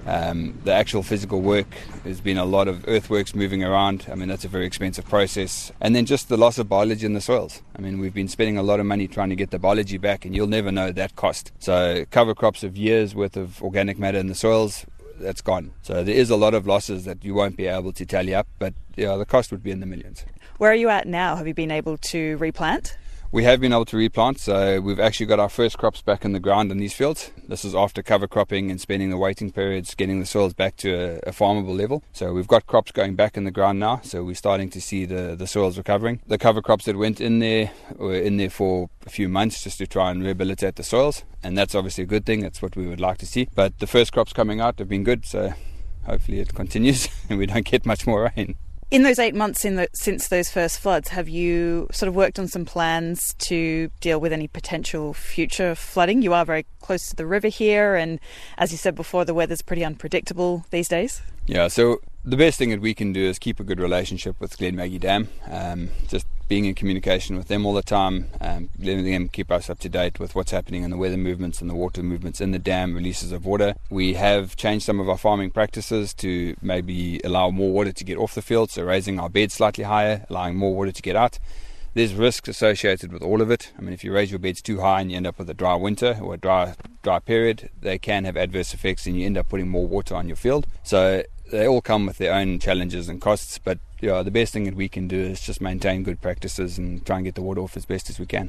The actual physical work, there's been a lot of earthworks moving around. I mean, that's a very expensive process. And then just the loss of biology in the soils. I mean, we've been spending a lot of money trying to get the biology back, and you'll never know that cost. So cover crops of years worth of organic matter in the soils, that's gone. So there is a lot of losses that you won't be able to tally up, but yeah, the cost would be in the millions. Where are you at now? Have you been able to replant? We have been able to replant, so we've actually got our first crops back in the ground in these fields. This is after cover cropping and spending the waiting periods, getting the soils back to a farmable level. So we've got crops going back in the ground now, so we're starting to see the soils recovering. The cover crops that went in there were in there for a few months just to try and rehabilitate the soils, and that's obviously a good thing. That's what we would like to see. But the first crops coming out have been good, so hopefully it continues and we don't get much more rain. In those 8 months since those first floods, have you sort of worked on some plans to deal with any potential future flooding? You are very close to the river here, and as you said before, the weather's pretty unpredictable these days. Yeah, so the best thing that we can do is keep a good relationship with Glen Maggie Dam, just being in communication with them all the time, letting them keep us up to date with what's happening in the weather movements and the water movements in the dam, releases of water. We have changed some of our farming practices to maybe allow more water to get off the field, so raising our beds slightly higher, allowing more water to get out. There's risks associated with all of it. I mean, if you raise your beds too high and you end up with a dry winter or a dry period, they can have adverse effects and you end up putting more water on your field. So they all come with their own challenges and costs, but the best thing that we can do is just maintain good practices and try and get the water off as best as we can.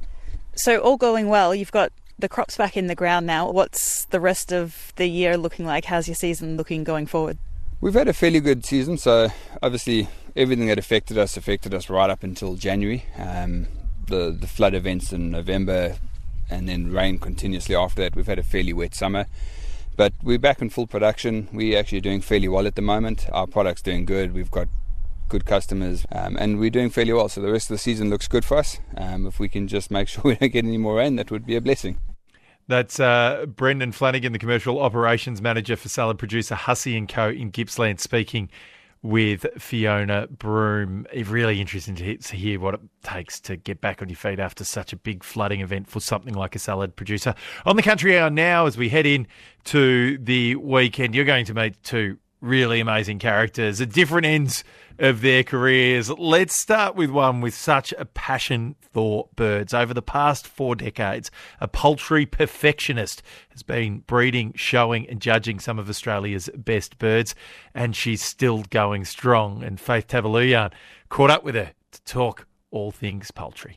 So all going well, you've got the crops back in the ground now. What's the rest of the year looking like? How's your season looking going forward? We've had a fairly good season, so obviously everything that affected us right up until January. The flood events in November and then rain continuously after that. We've had a fairly wet summer. But we're back in full production. We're actually doing fairly well at the moment. Our product's doing good. We've got good customers, and we're doing fairly well. So the rest of the season looks good for us. If we can just make sure we don't get any more rain, that would be a blessing. That's Brendan Flanagan, the Commercial Operations Manager for salad producer Hussey & Co. in Gippsland, speaking with Fiona Broome. Really interesting to hear what it takes to get back on your feet after such a big flooding event for something like a salad producer. On the Country Hour now, as we head in to the weekend, you're going to meet two really amazing characters at different ends of their careers. Let's start with one with such a passion for birds. Over the past 4 decades, a poultry perfectionist has been breeding, showing and judging some of Australia's best birds, and she's still going strong. And Faith Tavaluyan caught up with her to talk all things poultry.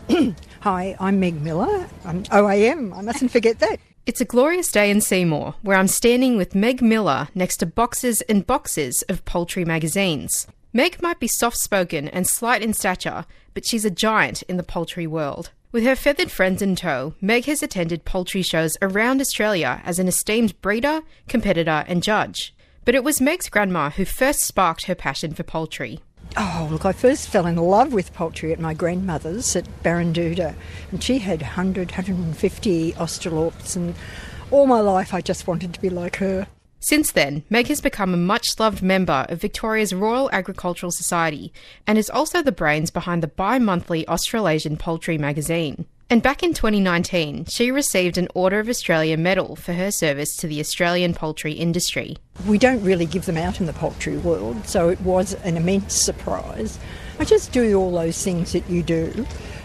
Hi, I'm Meg Miller. I'm OAM, I mustn't forget that. It's a glorious day in Seymour, where I'm standing with Meg Miller next to boxes and boxes of poultry magazines. Meg might be soft-spoken and slight in stature, but she's a giant in the poultry world. With her feathered friends in tow, Meg has attended poultry shows around Australia as an esteemed breeder, competitor and judge. But it was Meg's grandma who first sparked her passion for poultry. Oh, look, I first fell in love with poultry at my grandmother's at Barranduda, and she had 150 Australorps, and all my life I just wanted to be like her. Since then, Meg has become a much-loved member of Victoria's Royal Agricultural Society and is also the brains behind the bi-monthly Australasian Poultry magazine. And back in 2019, she received an Order of Australia medal for her service to the Australian poultry industry. We don't really give them out in the poultry world, so it was an immense surprise. I just do all those things that you do.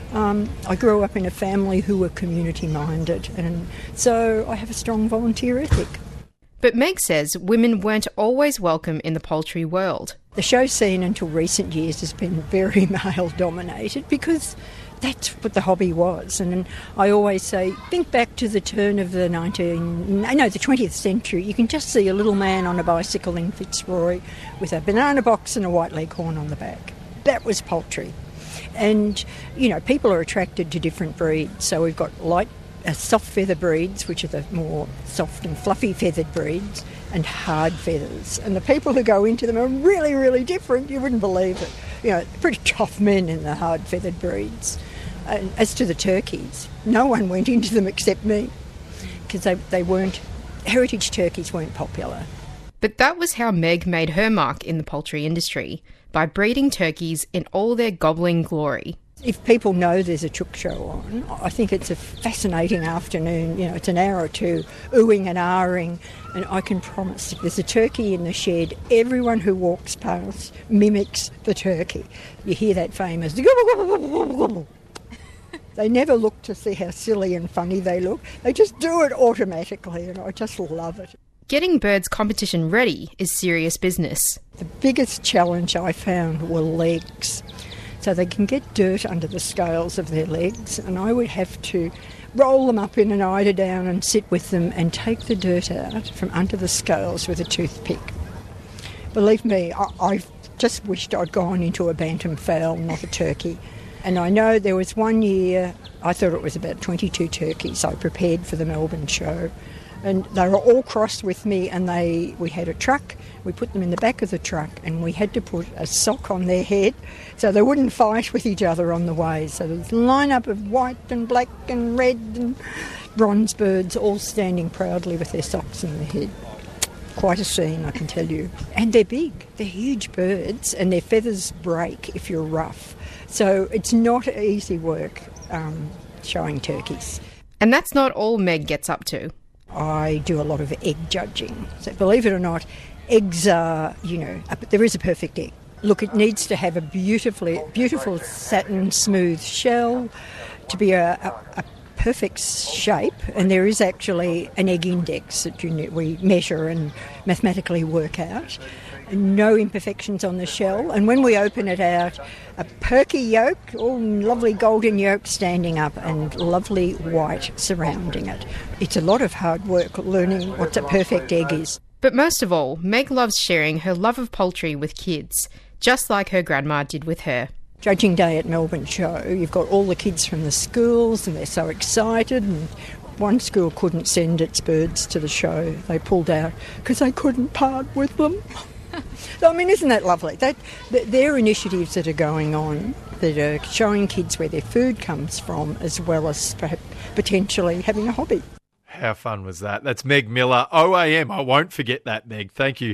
I grew up in a family who were community-minded, and so I have a strong volunteer ethic. But Meg says women weren't always welcome in the poultry world. The show scene until recent years has been very male-dominated because that's what the hobby was. And I always say, think back to the turn of the 20th century. You can just see a little man on a bicycle in Fitzroy with a banana box and a white leghorn on the back. That was poultry. And, you know, people are attracted to different breeds. So we've got soft feather breeds, which are the more soft and fluffy feathered breeds, and hard feathers. And the people who go into them are really, really different. You wouldn't believe it. You know, pretty tough men in the hard feathered breeds. And as to the turkeys, no one went into them except me, because heritage turkeys weren't popular. But that was how Meg made her mark in the poultry industry, by breeding turkeys in all their gobbling glory. If people know there's a chook show on, I think it's a fascinating afternoon. You know, it's an hour or two oohing and ahhing, and I can promise if there's a turkey in the shed, everyone who walks past mimics the turkey. You hear that famous gobble. They never look to see how silly and funny they look. They just do it automatically, and I just love it. Getting birds competition ready is serious business. The biggest challenge I found were legs. So they can get dirt under the scales of their legs, and I would have to roll them up in an eiderdown and sit with them and take the dirt out from under the scales with a toothpick. Believe me, I just wished I'd gone into a bantam fowl, not a turkey. And I know there was one year, I thought it was about 22 turkeys I prepared for the Melbourne show. And they were all crossed with me, and we had a truck, we put them in the back of the truck, and we had to put a sock on their head so they wouldn't fight with each other on the way. So there was a line-up of white and black and red and bronze birds all standing proudly with their socks in their head. Quite a scene, I can tell you. And they're big, they're huge birds, and their feathers break if you're rough. So it's not easy work showing turkeys. And that's not all Meg gets up to. I do a lot of egg judging. So believe it or not, eggs are, there is a perfect egg. Look, it needs to have a beautiful satin smooth shell to be a perfect shape, and there is actually an egg index that we measure and mathematically work out. No imperfections on the shell, and when we open it out, a perky yolk, all lovely golden yolk standing up and lovely white surrounding it. It's a lot of hard work learning what a perfect egg is. But most of all, Meg loves sharing her love of poultry with kids, just like her grandma did with her. Judging day at Melbourne show, you've got all the kids from the schools and they're so excited, and one school couldn't send its birds to the show. They pulled out because they couldn't part with them. So, I mean, isn't that lovely? They're initiatives that are going on that are showing kids where their food comes from, as well as perhaps potentially having a hobby. How fun was that? That's Meg Miller, OAM. I won't forget that, Meg. Thank you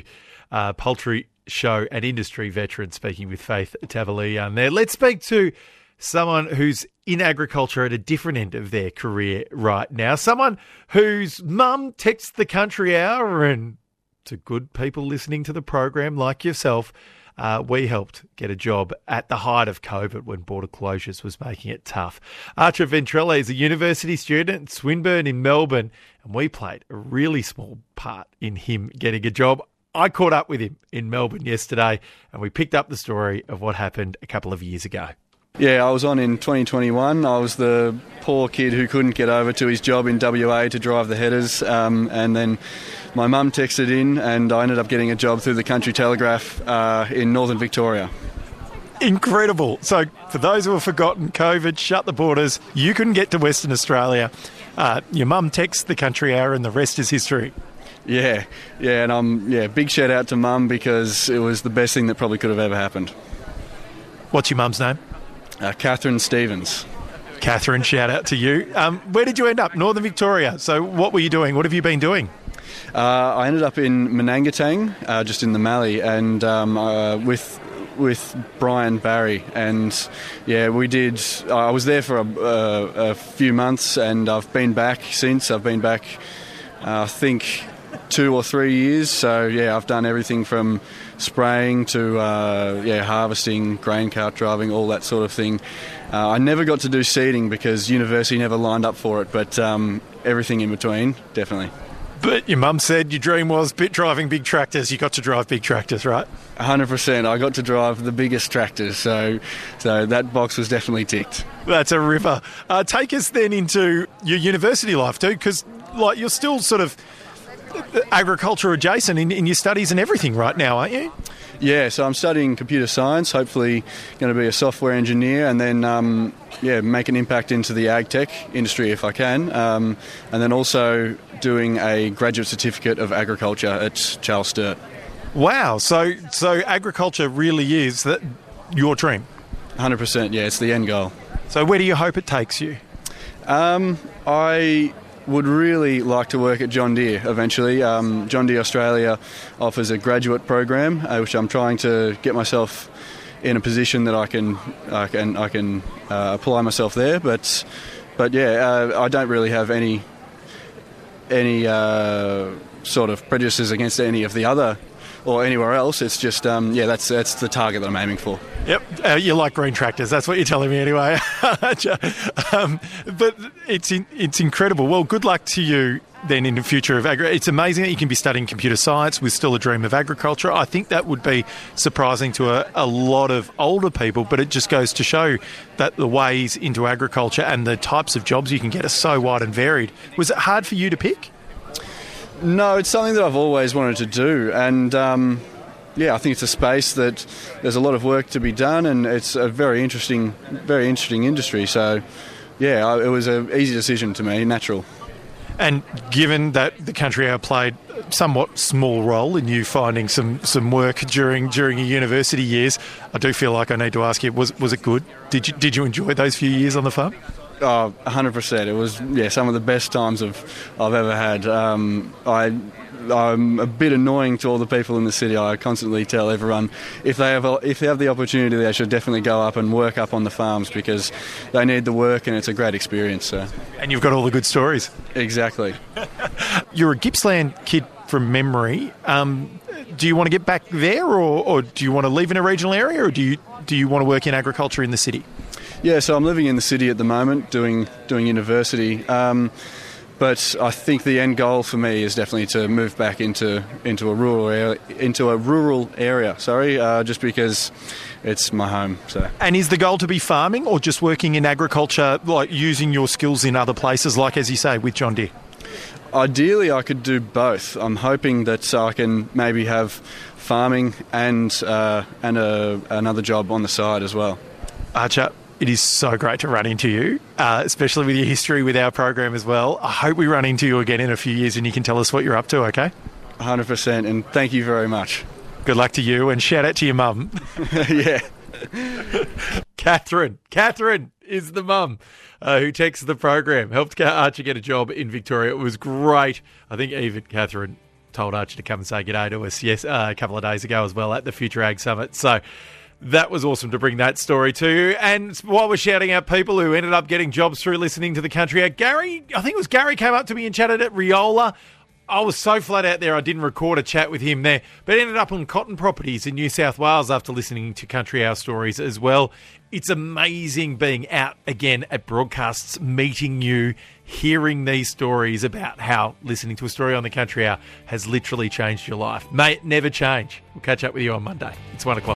poultry show and industry veteran, speaking with Faith Tavalian there. Let's speak to someone who's in agriculture at a different end of their career right now. Someone whose mum texts the Country Hour, and to good people listening to the program like yourself, we helped get a job at the height of COVID when border closures was making it tough. Archer Ventrella is a university student at Swinburne in Melbourne, and we played a really small part in him getting a job. I caught up with him in Melbourne yesterday, and we picked up the story of what happened a couple of years ago. Yeah, I was on in 2021. I was the poor kid who couldn't get over to his job in WA to drive the headers, and then my mum texted in and I ended up getting a job through the Country Telegraph in northern Victoria. Incredible. So for those who have forgotten, COVID shut the borders. You couldn't get to Western Australia. Your mum texts the Country Hour and the rest is history. Yeah, and big shout out to Mum because it was the best thing that probably could have ever happened. What's your mum's name? Catherine Stevens. Catherine, shout out to you. Where did you end up? Northern Victoria. So what were you doing? What have you been doing? I ended up in Menangatang, just in the Mallee, and with Brian Barry, and yeah, we did. I was there for a few months, and I've been back since. I've been back, I think, 2 or 3 years. So yeah, I've done everything from spraying to harvesting, grain cart driving, all that sort of thing. I never got to do seeding because university never lined up for it, but everything in between, definitely. But your mum said your dream was driving big tractors. You got to drive big tractors, right? 100%. I got to drive the biggest tractors, so that box was definitely ticked. That's a ripper. Take us then into your university life too, because you're still sort of agriculture adjacent in your studies and everything right now, aren't you? Yeah, so I'm studying computer science, hopefully going to be a software engineer, and then make an impact into the ag tech industry if I can, and then also doing a graduate certificate of agriculture at Charles Sturt. Wow, so agriculture really is your dream? 100%, yeah, it's the end goal. So where do you hope it takes you? I would really like to work at John Deere eventually. John Deere Australia offers a graduate program, which I'm trying to get myself in a position that I can apply myself there. But yeah, I don't really have any sort of prejudices against any of the other or anywhere else. It's just that's the target that I'm aiming for. Yep, you like green tractors. That's what you're telling me anyway. But it's incredible. Well, good luck to you then in the future of agri. It's amazing that you can be studying computer science with still a dream of agriculture. I think that would be surprising to a lot of older people, but it just goes to show that the ways into agriculture and the types of jobs you can get are so wide and varied. Was it hard for you to pick? No, it's something that I've always wanted to do, and I think it's a space that there's a lot of work to be done, and it's a very interesting industry. So, yeah, it was an easy decision to me, natural. And given that the Country Hour played a somewhat small role in you finding some work during your university years, I do feel like I need to ask you: was it good? Did you enjoy those few years on the farm? Oh, 100%. It was some of the best times I've ever had. I'm a bit annoying to all the people in the city. I constantly tell everyone if they have the opportunity, they should definitely go up and work up on the farms because they need the work and it's a great experience. So. And you've got all the good stories. Exactly. You're a Gippsland kid from memory. Do you want to get back there, or do you want to live in a regional area, or do you want to work in agriculture in the city? Yeah, so I'm living in the city at the moment, doing university. But I think the end goal for me is definitely to move back into a rural area. Just because it's my home. So. And is the goal to be farming or just working in agriculture, like using your skills in other places, like as you say with John Deere? Ideally, I could do both. I'm hoping that I can maybe have farming and another job on the side as well. Archer, it is so great to run into you, especially with your history with our program as well. I hope we run into you again in a few years and you can tell us what you're up to, okay? 100%, and thank you very much. Good luck to you, and shout out to your mum. Yeah. Catherine is the mum who texts the program, helped Archer get a job in Victoria. It was great. I think even Catherine told Archie to come and say g'day to us a couple of days ago as well at the Future Ag Summit. So that was awesome to bring that story to you. And while we're shouting out people who ended up getting jobs through listening to the Country Ag, Gary came up to me and chatted at Riola. I was so flat out there I didn't record a chat with him there, but ended up on cotton properties in New South Wales after listening to Country Hour stories as well. It's amazing being out again at broadcasts, meeting you, hearing these stories about how listening to a story on the Country Hour has literally changed your life. May it never change. We'll catch up with you on Monday. It's 1:00.